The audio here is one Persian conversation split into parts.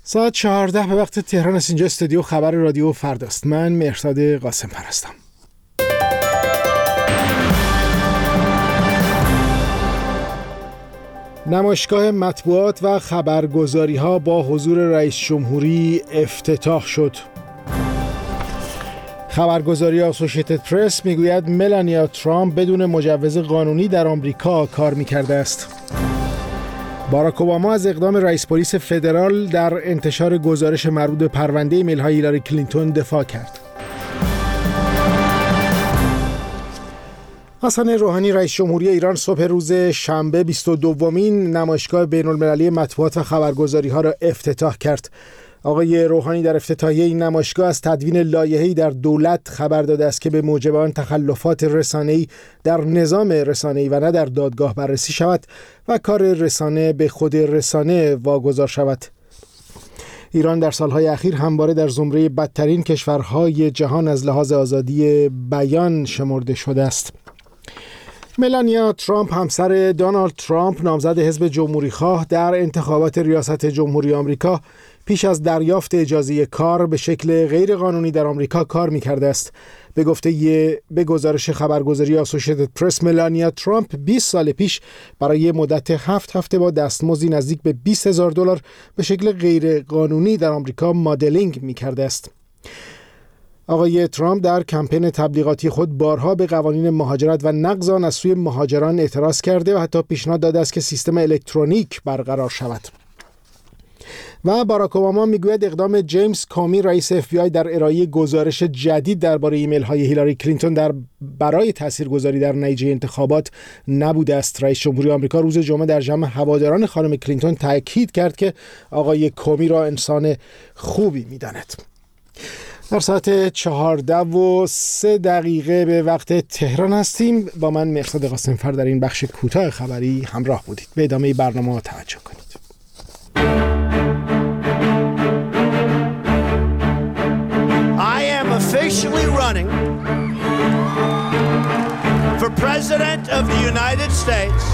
ساعت 14 به وقت تهران است. اینجا استودیو خبر رادیو فرداست. من مهرداد قاسم‌پر هستم. نمایشگاه مطبوعات و خبرگزاری‌ها با حضور رئیس جمهوری افتتاح شد. خبرگزاری آسوشیتد پرس میگوید ملانیا ترامپ بدون مجوز قانونی در آمریکا کار می‌کرده است. باراک اوباما از اقدام رئیس پلیس فدرال در انتشار گزارش مربوط به پرونده ایمیل‌های هیلاری کلینتون دفاع کرد. حسن روحانی رئیس جمهوری ایران صبح روز شنبه 22مین نمایشگاه بین‌المللی مطبوعات و خبرگزاری‌ها را افتتاح کرد. آقای روحانی در افتتاحیه این نمایشگاه از تدوین لایحه‌ای در دولت خبر داده است که به موجب آن تخلفات رسانه‌ای در نظام رسانه‌ای و نه در دادگاه بررسی شود و کار رسانه به خود رسانه واگذار شود. ایران در سالهای اخیر همواره در زمره بدترین کشورهای جهان از لحاظ آزادی بیان شمرده شده است. ملانیا ترامپ همسر دونالد ترامپ نامزد حزب جمهوری‌خواه در انتخابات ریاست جمهوری آمریکا پیش از دریافت اجازه کار به شکل غیرقانونی در آمریکا کار می‌کرده است. به گزارش خبرگزاری آسوشیتد پرس، ملانیا ترامپ 20 سال پیش برای مدت 7 هفته با دستمزدی نزدیک به $20,000 به شکل غیرقانونی در آمریکا مدلینگ می‌کرده است. آقای ترامپ در کمپین تبلیغاتی خود بارها به قوانین مهاجرت و نقض آن از سوی مهاجران اعتراض کرده و حتی پیشنهاد داده است که سیستم الکترونیک برقرار شود. و باراک اوباما میگوید اقدام جیمز کامی رئیس FBI در ارائه گزارش جدید درباره ایمیل‌های هیلاری کلینتون برای تاثیرگذاری در نتیجه انتخابات نبوده است. رئیس جمهوری آمریکا روز جمعه در جمع هواداران خانم کلینتون تاکید کرد که آقای کامی را انسان خوبی می‌داند. در ساعت 14:03 به وقت تهران هستیم. با من مهرداد قاسم‌پر در این بخش کوتاه خبری همراه بودید. به ادامه برنامه توجه کنید. I am officially running for President of the United States.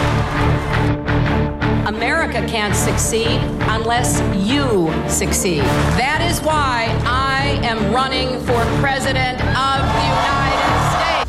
America can't succeed unless you succeed. That is why I am running for President of the United States.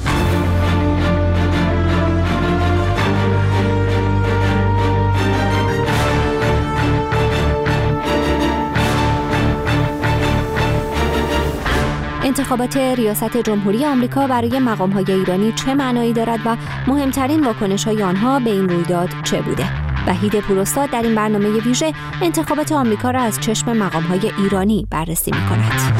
انتخابات ریاست جمهوری آمریکا برای مقام‌های ایرانی چه معنایی دارد و مهمترین واکنش‌های آنها به این رویداد چه بوده؟ وحید پوراستاد در این برنامه ویژه انتخابات آمریکا را از چشم مقام‌های ایرانی بررسی می‌کند.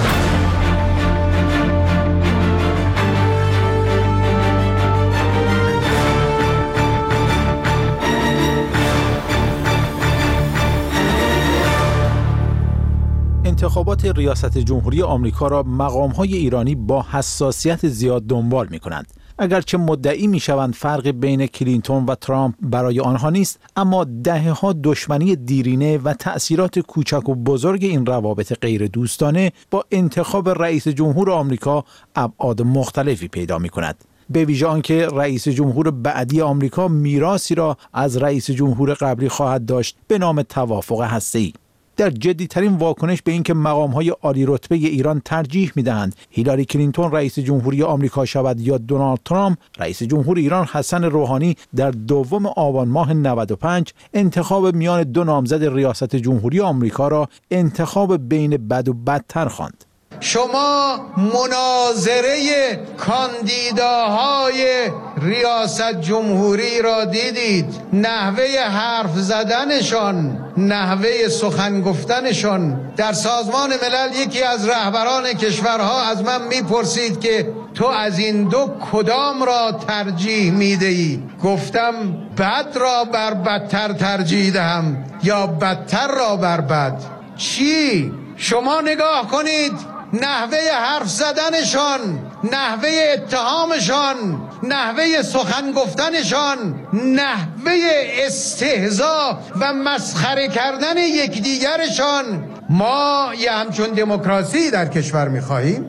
انتخابات ریاست جمهوری آمریکا را مقام‌های ایرانی با حساسیت زیاد دنبال می‌کنند. اگرچه مدعی می‌شوند فرق بین کلینتون و ترامپ برای آنها نیست، اما دهه‌ها دشمنی دیرینه و تأثیرات کوچک و بزرگ این روابط غیر دوستانه با انتخاب رئیس جمهور آمریکا ابعاد مختلفی پیدا می‌کند. به ویژه آنکه رئیس جمهور بعدی آمریکا میراثی را از رئیس جمهور قبلی خواهد داشت به نام توافق هسته‌ای. در جدی‌ترین واکنش به اینکه مقام‌های عالی رتبه ایران ترجیح می‌دهند هیلاری کلینتون رئیس جمهوری آمریکا شود یا دونالد ترامپ، رئیس جمهور ایران حسن روحانی در 2 آبان ماه 95 انتخاب میان دو نامزد ریاست جمهوری آمریکا را انتخاب بین بد و بدتر خواند. شما مناظره کاندیداهای ریاست جمهوری را دیدید، نحوه حرف زدنشان، نحوه سخن گفتنشان. در سازمان ملل یکی از رهبران کشورها از من میپرسید که تو از این دو کدام را ترجیح میدهی؟ گفتم بد را بر بدتر ترجیح دهم یا بدتر را بر بد. چی؟ شما نگاه کنید، نحوه حرف زدنشان، نحوه اتهامشان، نحوه سخن گفتنشان، نحوه استهزا و مسخره کردن یکدیگرشان. ما یه همچون دموکراسی در کشور می‌خواهیم؟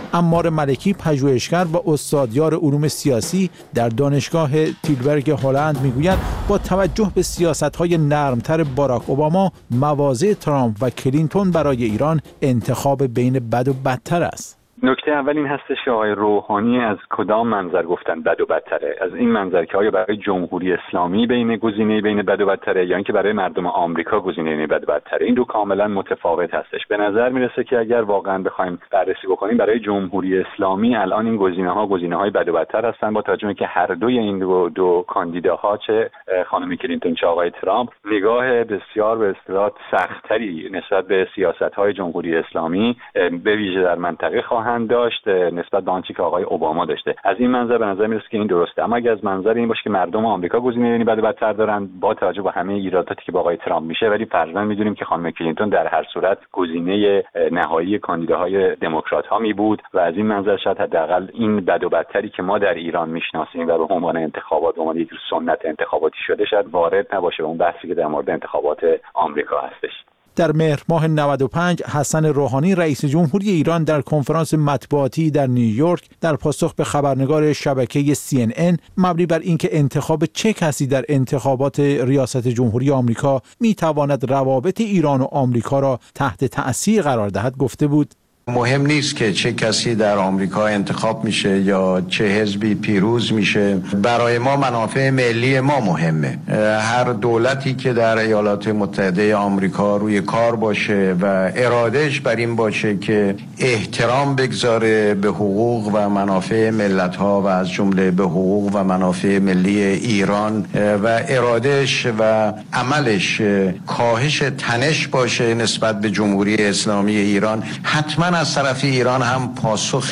عمار ملکی پژوهشگر و استادیار علوم سیاسی در دانشگاه تیلبرگ هلند میگوید با توجه به سیاست‌های نرمتر باراک اوباما، مواضع ترامپ و کلینتون برای ایران انتخاب بین بد و بدتر است. نکته اول این هستش که آقای روحانی از کدام منظر گفتن بد و بدتره؟ از این منظر که آیا برای جمهوری اسلامی گزینه بین بد و بدتره یا اینکه برای مردم آمریکا گزینه بین بد و بدتره؟ این دو کاملا متفاوت هستش. به نظر میرسه که اگر واقعا بخوایم بررسی بکنیم برای جمهوری اسلامی الان این گزینه‌های بد و بدتر هستن، با توجه به که هر دوی این دو کاندیداها، چه خانم کلینتون چه آقای ترامپ، نگاه بسیار به اصطلاح سخت‌تری نسبت به سیاست‌های جمهوری اسلامی به ویژه در منطقه داشت نسبت به آنچه که آقای اوباما داشته. از این منظر به نظر میرسه که این درسته. اما اگر از منظر این باشه که مردم آمریکا گزینه بد و بدتر دارن با توجه به همه ایراداتی که با آقای ترامپ میشه، ولی فرضاً میدونیم که خانم کلینتون در هر صورت گزینه نهایی کاندیداهای دموکرات‌ها می بود و از این منظر شاید حداقل این بد و بدتری که ما در ایران میشناسیم و به عنوان انتخابات به عنوان یک سنت انتخاباتی شده شاید وارد نباشه به اون بحثی که در مورد انتخابات آمریکا هستش. در مهر ماه 95 حسن روحانی رئیس جمهوری ایران در کنفرانس مطبوعاتی در نیویورک در پاسخ به خبرنگار شبکه CNN مبنی بر اینکه انتخاب چه کسی در انتخابات ریاست جمهوری آمریکا میتواند روابط ایران و آمریکا را تحت تأثیر قرار دهد گفته بود: مهم نیست که چه کسی در آمریکا انتخاب میشه یا چه حزبی پیروز میشه، برای ما منافع ملی ما مهمه. هر دولتی که در ایالات متحده آمریکا روی کار باشه و ارادش بر این باشه که احترام بگذاره به حقوق و منافع ملت‌ها و از جمله به حقوق و منافع ملی ایران و ارادش و عملش کاهش تنش باشه نسبت به جمهوری اسلامی ایران، حتما از طرف ایران هم پاسخ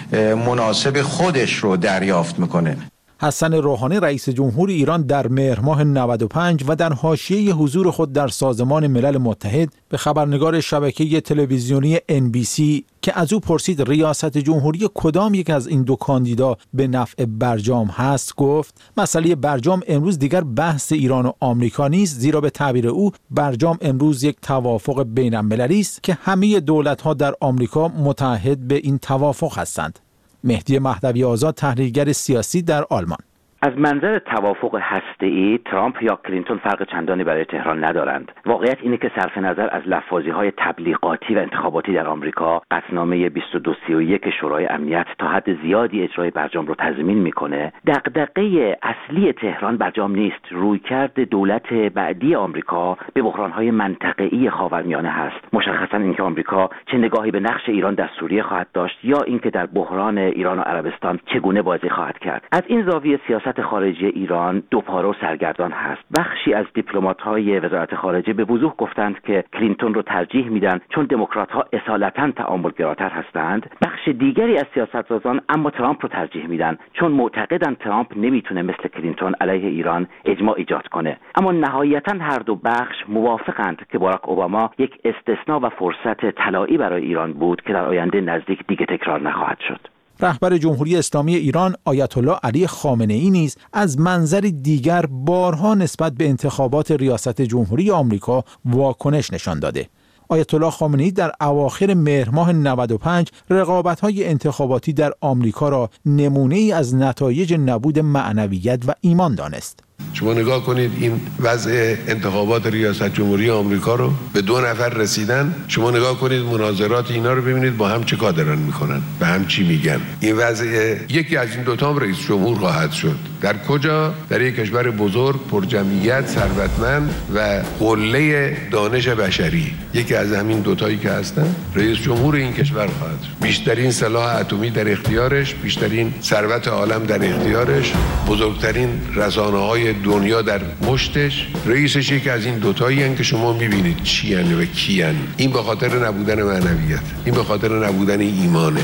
مناسب خودش رو دریافت میکنه. حسن روحانی رئیس جمهور ایران در مهر ماه 95 و در حاشیه حضور خود در سازمان ملل متحد به خبرنگار شبکه تلویزیونی NBC که از او پرسید ریاست جمهوری کدام یک از این دو کاندیدا به نفع برجام هست گفت: مسئله برجام امروز دیگر بحث ایران و آمریکا نیست، زیرا به تعبیر او برجام امروز یک توافق بین‌المللی است که همه دولت‌ها در آمریکا متحد به این توافق هستند. مهدی مهدوی آزاد، تحلیلگر سیاسی در آلمان: از منظر توافق هسته‌ای ترامپ یا کلینتون فرق چندانی برای تهران ندارند. واقعیت اینه که صرف نظر از لفاظی‌های تبلیغاتی و انتخاباتی در آمریکا، قطعنامه 2231 شورای امنیت تا حد زیادی اجرای برجام رو تضمین میکنه. دغدغه اصلی تهران برجام نیست، رویکرد دولت بعدی آمریکا به بحران‌های منطقه‌ای خاورمیانه هست. مشخصاً اینکه آمریکا چه نگاهی به نقش ایران در سوریه خواهد داشت یا اینکه در بحران ایران و عربستان چگونه بازی خواهد کرد. از این زاویه سیاست خارجی ایران دوپاره و سرگردان هست. بخشی از دیپلمات‌های وزارت خارجه به وضوح گفتند که کلینتون رو ترجیح میدن چون دموکرات‌ها اصالتاً تعامل‌گراتر هستند. بخش دیگری از سیاست‌سازان اما ترامپ رو ترجیح میدن چون معتقدن ترامپ نمیتونه مثل کلینتون علیه ایران اجماع ایجاد کنه. اما نهایتاً هر دو بخش موافقند که باراک اوباما یک استثناء و فرصت طلایی برای ایران بود که در آینده نزدیک دیگه تکرار نخواهد شد. رهبر جمهوری اسلامی ایران آیت الله علی خامنه‌ای نیز از منظر دیگر بارها نسبت به انتخابات ریاست جمهوری آمریکا واکنش نشان داده. آیت الله خامنه‌ای در اواخر مهر ماه 95 رقابت‌های انتخاباتی در آمریکا را نمونه‌ای از نتایج نبود معنویت و ایمان دانست. شما نگاه کنید این وضع انتخابات ریاست جمهوری آمریکا رو، به 2 نفر رسیدن. شما نگاه کنید مناظرات اینا رو ببینید با هم چه کار دارن میکنن، به هم چی میگن. این وضع یکی از این دوتا هم رئیس جمهور خواهد شد. در کجا؟ در یک کشور بزرگ، پرجمعیت، ثروتمند و قله دانش بشری. یکی از همین دوتایی که هستن رئیس جمهور این کشور خواهد شد. بیشترین سلاح اتمی در اختیارش، بیشترین ثروت عالم در اختیارش، بزرگترین رسانه‌های دنیا در مشتش. رئیسش یکی از این دوتایی هستن که شما میبینید چی هستن و کی هستن. این به خاطر نبودن معنویت، این به خاطر نبودن ایمانه.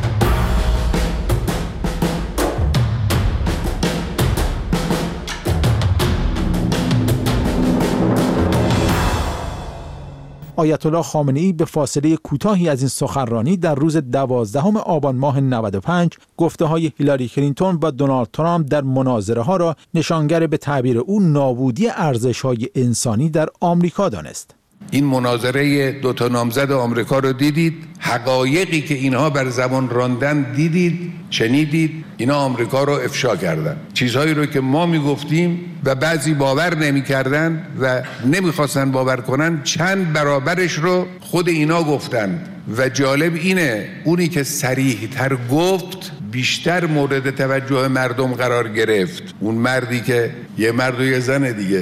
آیت الله خامنه‌ای به فاصله کوتاهی از این سخنرانی در روز 12 آبان ماه 95 گفته‌های هیلاری کلینتون و دونالد ترامپ در مناظره ها را نشانگر به تعبیر او نابودی ارزش‌های انسانی در آمریکا دانست. این مناظره دو تا نامزد آمریکا رو دیدید، حقایقی که اینها بر زبان راندن دیدید، شنیدید. اینا آمریکا رو افشا کردن، چیزهایی رو که ما میگفتیم و بعضی باور نمیکردن و نمیخواستن باور کنن، چند برابرش رو خود اینا گفتن. و جالب اینه اونی که صریح‌تر گفت بیشتر مورد توجه مردم قرار گرفت. اون مردی که یه مرد و یه زن دیگه،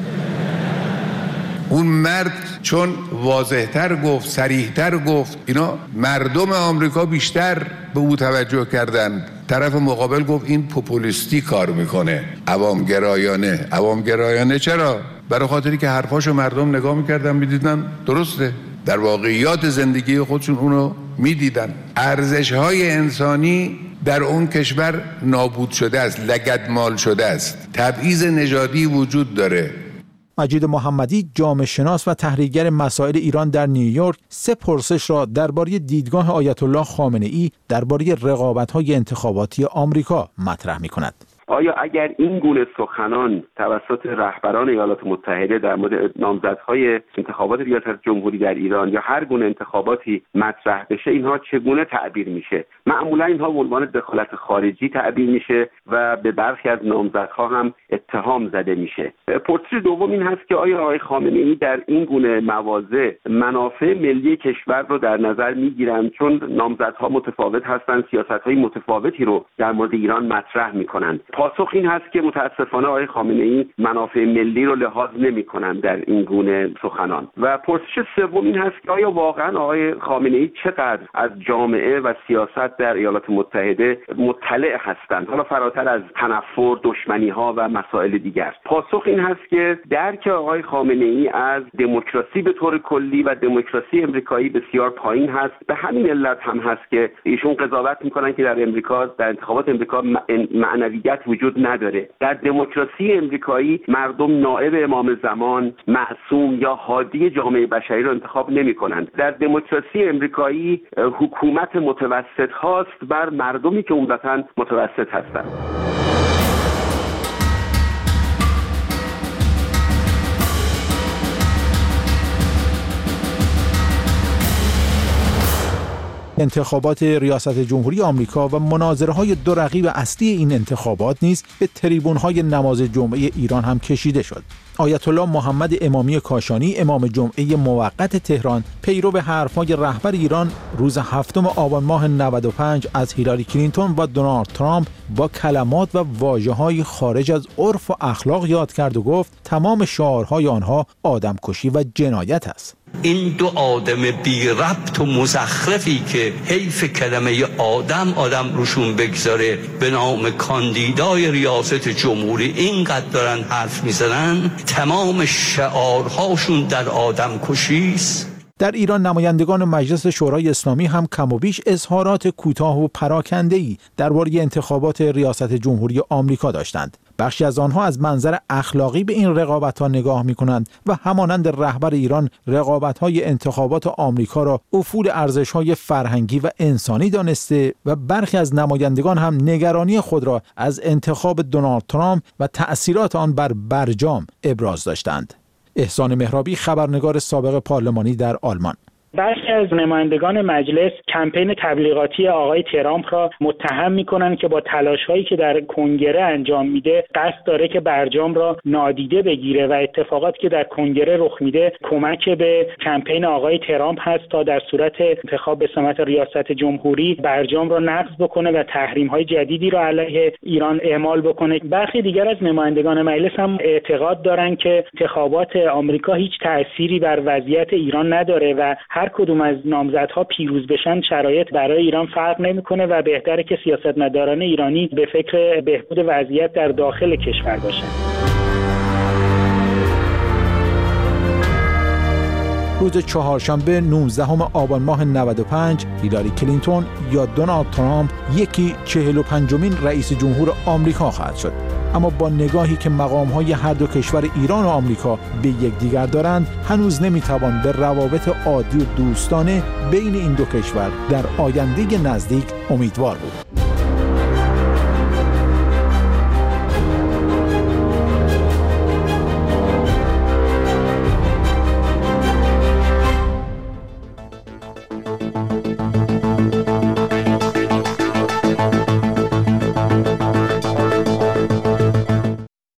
اون مرد چون واضح‌تر گفت، صریح‌تر گفت، اینا مردم آمریکا بیشتر به او توجه کردند. طرف مقابل گفت این پوپولیستی کار میکنه، عوامگرایانه. عوامگرایانه چرا؟ برای خاطری که حرفاشو مردم نگاه میکردن میدیدن درسته، در واقعیات زندگی خودشون اونو میدیدن. ارزش‌های انسانی در اون کشور نابود شده است، لگدمال شده است، تبعیض نژادی وجود داره. مجید محمدی، جامعه شناس و تحلیلگر مسائل ایران در نیویورک، 3 پرسش را درباره دیدگاه آیت الله خامنه‌ای درباره رقابت‌های انتخاباتی آمریکا مطرح می‌کند. آیا اگر این گونه سخنان توسط رهبران ایالات متحده در مورد نامزدهای انتخابات ریاست جمهوری در ایران یا هر گونه انتخاباتی مطرح بشه، اینها چگونه تعبیر میشه؟ معمولا اینها به عنوان دخالت خارجی تعبیر میشه و به برخی از نامزدها هم اتهام زده میشه. پرسش دوم این هست که آیا آقای خامنه‌ای در این گونه مواضع منافع ملی کشور رو در نظر میگیرند؟ چون نامزدها متفاوت هستند، سیاست‌های متفاوتی رو در مورد ایران مطرح میکنند. پاسخ این هست که متاسفانه آقای خامنه‌ای منافع ملی رو لحاظ نمی‌کنند در این گونه سخنان. و پرسش سوم این هست که آیا واقعا آقای خامنه‌ای چقدر از جامعه و سیاست در ایالات متحده مطلع هستند، حالا فراتر از تنفر، دشمنی‌ها و مسائل دیگر؟ پاسخ این هست که درک آقای خامنه‌ای از دموکراسی به طور کلی و دموکراسی امریکایی بسیار پایین هست. به همین علت هم هست که ایشون قضاوت می‌کنن که در امریکا، در انتخابات امریکا معنویت وجود نداره. در دموکراسی امریکایی مردم نائب امام زمان، معصوم یا هادی جامعه بشری رو انتخاب نمی کنند. در دموکراسی امریکایی حکومت متوسط هاست بر مردمی که عمدتاً متوسط هستند. انتخابات ریاست جمهوری آمریکا و مناظره‌های دو رقیب اصلی این انتخابات نیز به تریبون‌های نماز جمعه ایران هم کشیده شد. آیت الله محمد امامی کاشانی، امام جمعه موقت تهران، پیرو به حرف‌های رهبر ایران روز 7 آبان ماه 95 از هیلاری کلینتون و دونالد ترامپ با کلمات و واژه‌های خارج از عرف و اخلاق یاد کرد و گفت تمام شعارهای آنها آدمکشی و جنایت است. این دو آدم بی ربط و مزخرفی که حیف کلمه آدم روشون بگذاره به نام کاندیدای ریاست جمهوری اینقدر دارن حرف میزنن، تمام شعارهاشون در آدم کشیست. در ایران نمایندگان مجلس شورای اسلامی هم کم و بیش اظهارات کوتاه و پراکنده‌ای درباره انتخابات ریاست جمهوری آمریکا داشتند. بخشی از آنها از منظر اخلاقی به این رقابت‌ها نگاه می‌کنند و همانند رهبر ایران رقابت‌های انتخابات آمریکا را افول ارزش‌های فرهنگی و انسانی دانسته و برخی از نمایندگان هم نگرانی خود را از انتخاب دونالد ترامپ و تأثیرات آن بر برجام ابراز داشتند. احسان مهرابی، خبرنگار سابق پارلمانی در آلمان. برخی از نمایندگان مجلس کمپین تبلیغاتی آقای ترامپ را متهم می‌کنند که با تلاش‌هایی که در کنگره انجام میده قصد داره که برجام را نادیده بگیره و اتفاقاتی که در کنگره رخ میده کمک به کمپین آقای ترامپ هست تا در صورت انتخاب به سمت ریاست جمهوری برجام را نقض بکنه و تحریم‌های جدیدی را علیه ایران اعمال بکنه. برخی دیگر از نمایندگان مجلس هم اعتقاد دارند که انتخابات آمریکا هیچ تأثیری بر وضعیت ایران نداره و هر کدوم از نامزدها پیروز بشن شرایط برای ایران فرق نمیکنه و بهتره که سیاستمداران ایرانی به فکر بهبود وضعیت در داخل کشور باشن. روز چهارشنبه 19 آبان ماه 95 هیلاری کلینتون یا دونالد ترامپ یکی 45مین رئیس جمهور آمریکا خواهد شد. اما با نگاهی که مقام‌های هر دو کشور ایران و آمریکا به یکدیگر دارند، هنوز نمی‌توان به روابط عادی و دوستانه بین این دو کشور در آینده نزدیک امیدوار بود.